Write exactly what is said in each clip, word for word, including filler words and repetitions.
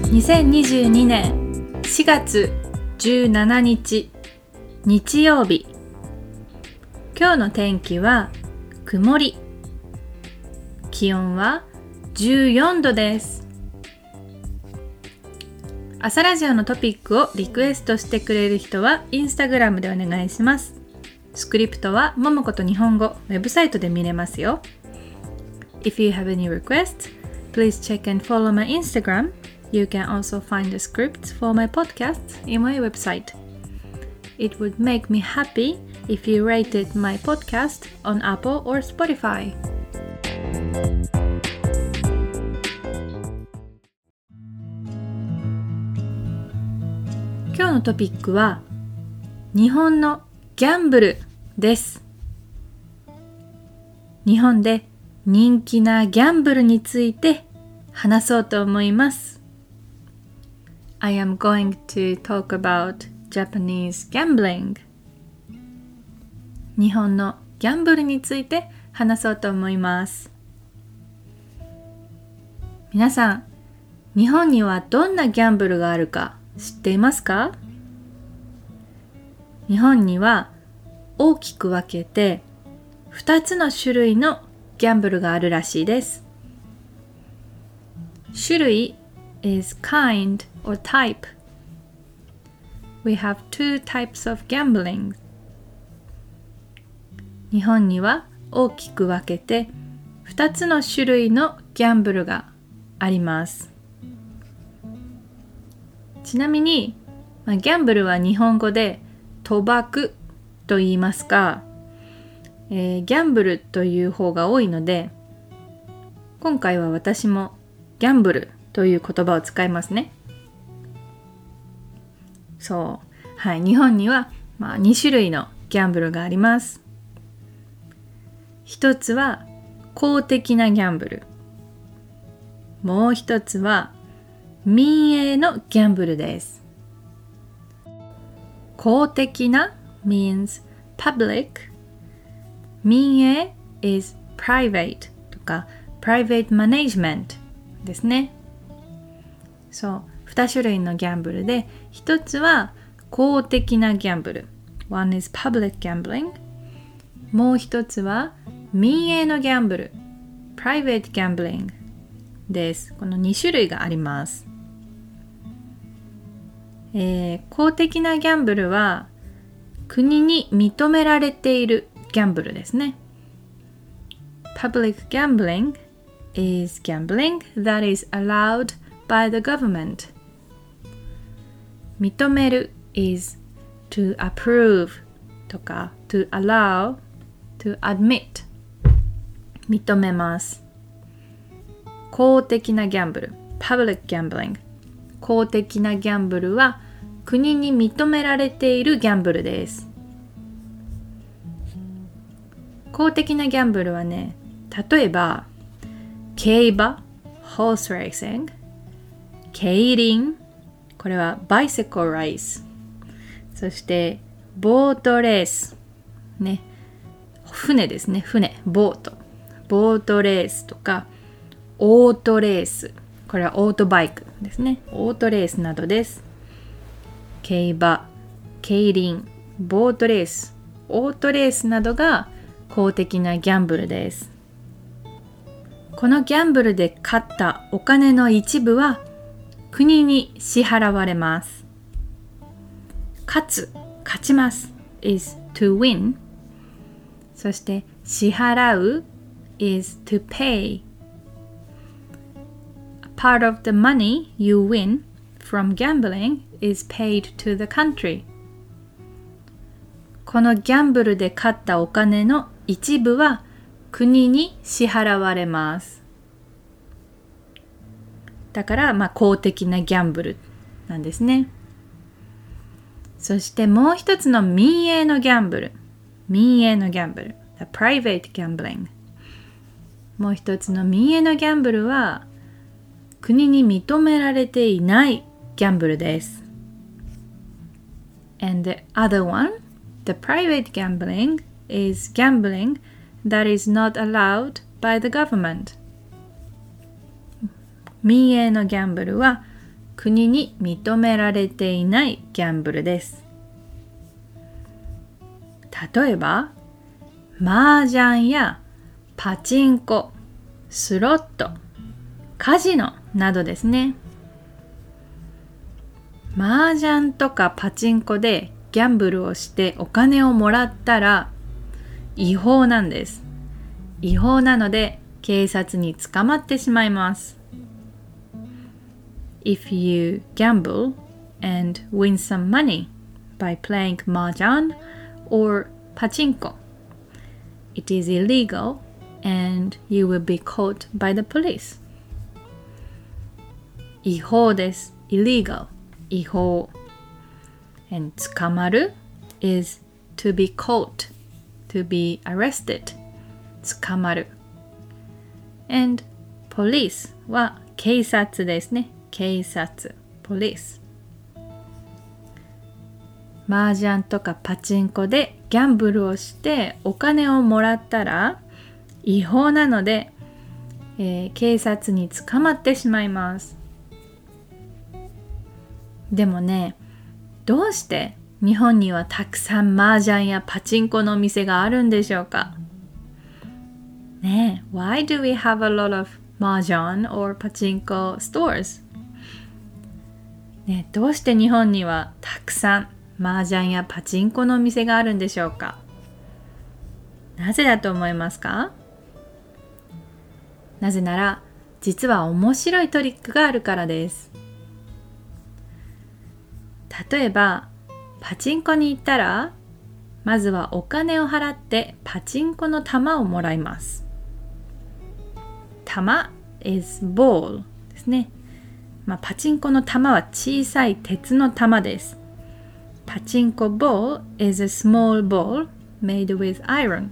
にせんにじゅうにねんしがつじゅうしちにち日曜日。今日の天気は曇り。気温はじゅうよんどです。朝ラジオのトピックをリクエストしてくれる人はインスタグラムでお願いします。スクリプトはももこと日本語ウェブサイトで見れますよ。If you have any requests, please check and follow my Instagram. You can also find the scripts for my podcasts in my website. It would make me happy if you rated my podcast on Apple or Spotify. 今日のトピックは日本のギャンブルです。日本で人気なギャンブルについて話そうと思います。I am going to talk about Japanese gambling. 日本のギャンブルについて話そうと思います。皆さん、日本にはどんなギャンブルがあるか知っていますか？日本には大きく分けてふたつの種類のギャンブルがあるらしいです。種類 is kind or type. We have two types of gambling. 日本には大きく分けてふたつの種類のギャンブルがあります。ちなみに、まあ、ギャンブルは日本語で賭博と言いますが、えー、ギャンブルという方が多いので、今回は私もギャンブルという言葉を使いますね。そう、はい、日本には、まあ、に種類のギャンブルがあります。一つは公的なギャンブル。もう一つは民営のギャンブルです。公的な means public。民営 is private とか private management ですね。そう、に種類のギャンブルで、一つは公的なギャンブル。One is public gambling。もう一つは民営のギャンブル。Private gambling です。このに種類があります。えー、公的なギャンブルは国に認められているギャンブルですね。Public gambling is gambling that is allowed by the government. 認める is to approve とか to allow, to admit 認めます。公的なギャンブル Public gambling。公的なギャンブルは国に認められているギャンブルです。公的なギャンブルはね、例えば競馬 Horse racing、 競輪、これは Bicycle race、 そしてボートレースね、船ですね、船、ボートボートレースとかオートレース、これはオートバイクですね。オートレースなどです。競馬、競輪、ボートレース、オートレースなどが公的なギャンブルです。このギャンブルで勝ったお金の一部は国に支払われます。勝つ、勝ちます is to win。そして支払う is to pay。Part of the money you win from gambling is paid to the country. このギャンブルで勝ったお金の一部は国に支払われます。だから、まあ、公的なギャンブルなんですね。そしてもう一つの民営のギャンブル。民営のギャンブル。The private gambling。もう一つの民営のギャンブルは国に認められていないギャンブルです。And the other one, the private gambling, is gambling that is not allowed by the government. 民営のギャンブルは国に認められていないギャンブルです。例えば、麻雀やパチンコ、スロット、カジノなどですね。麻雀とかパチンコでギャンブルをしてお金をもらったら違法なんです。違法なので警察に捕まってしまいます。If you gamble and win some money by playing mahjong or pachinko, it is illegal and you will be caught by the police. 違法です。illegal 違法 and 捕まる is to be caught, to be arrested 捕まる and police は警察ですね。警察 police。 麻雀とかパチンコでギャンブルをしてお金をもらったら違法なので、えー、警察に捕まってしまいます。でもね、どうして日本にはたくさん麻雀やパチンコのお店があるんでしょうかねえ、Why do we have a lot of mahjong or pachinko stores? ねえ、どうして日本にはたくさん麻雀やパチンコのお店があるんでしょうか？なぜだと思いますか？なぜなら、実は面白いトリックがあるからです。例えば、パチンコに行ったら、まずはお金を払ってパチンコの玉をもらいます。玉 is ball ですね。まあ、パチンコの玉は小さい鉄の玉です。パチンコ ball is a small ball made with iron.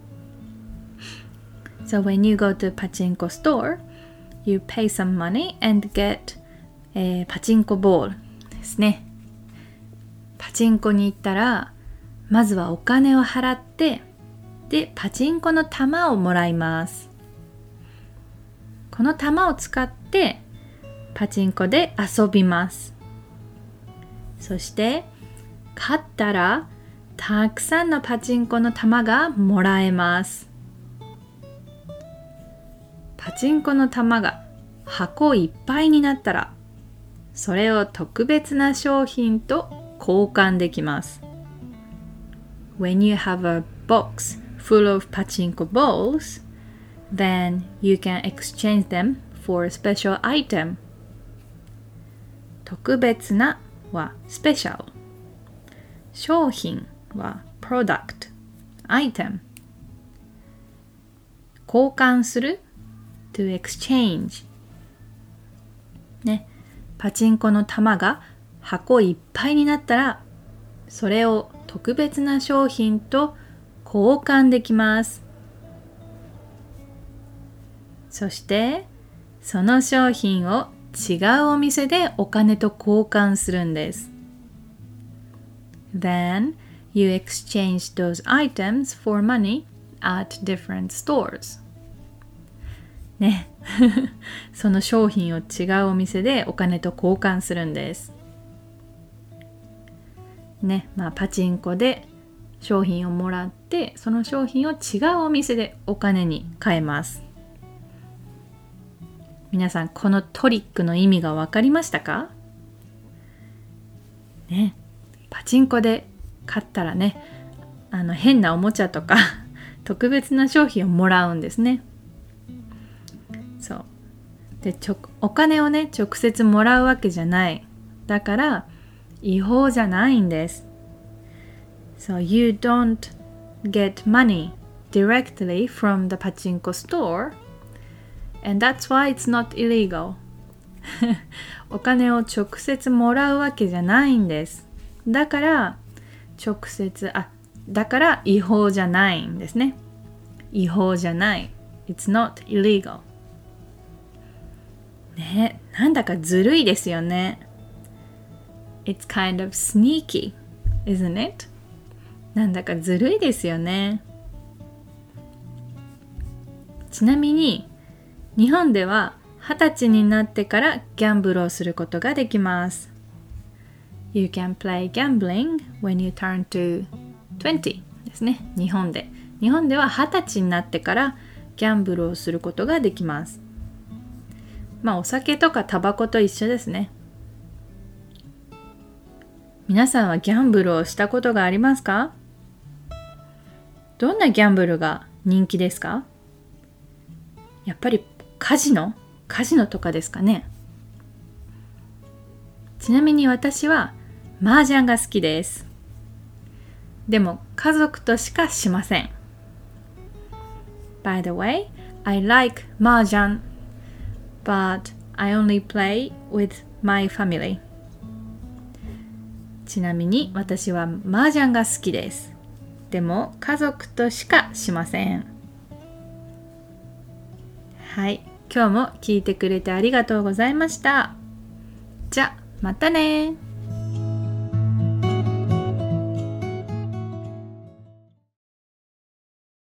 So when you go to a pachinko store, you pay some money and get a パチンコ ball ですね。パチンコに行ったら、まずはお金を払って、で、パチンコの玉をもらいます。この玉を使って、パチンコで遊びます。そして、勝ったら、たくさんのパチンコの玉がもらえます。パチンコの玉が箱いっぱいになったら、それを特別な商品と交換できます。When you have a box full of pachinko balls, then you can exchange them for a special item. 特別なは special。商品は product、item。交換する to exchange。ね、パチンコの玉が箱いっぱいになったら、それを特別な商品と交換できます。そして、その商品を違うお店でお金と交換するんです。Then, you exchange those items for money at different stores. ね、その商品を違うお店でお金と交換するんです。ね、まあパチンコで商品をもらって、その商品を違うお店でお金に換えます。皆さん、このトリックの意味が分かりましたか？ね、パチンコで買ったらね、あの変なおもちゃとか特別な商品をもらうんですね。そう。で、ちょお金をね、直接もらうわけじゃない。だから違法じゃないんです。So you don't get money directly from the pachinko store, and that's why it's not illegal. お金を直接もらうわけじゃないんです。だから直接あだから違法じゃないんですね。違法じゃない。It's not illegal. ね、なんだかずるいですよね。It's kind of sneaky, isn't it? なんだかずるいですよね。ちなみに日本でははたちになってからギャンブルをすることができます。You can play gambling when you turn to twenty ですね。日本で。日本でははたちになってからギャンブルをすることができます。まあお酒とかタバコと一緒ですね。皆さんはギャンブルをしたことがありますか？どんなギャンブルが人気ですか？やっぱりカジノ？カジノとかですかね。ちなみに私は麻雀が好きです。でも家族としかしません。By the way, I like 麻雀 but I only play with my family. ちなみに私は麻雀が好きです。でも家族としかしません。はい、今日も聞いてくれてありがとうございました。じゃ、またね。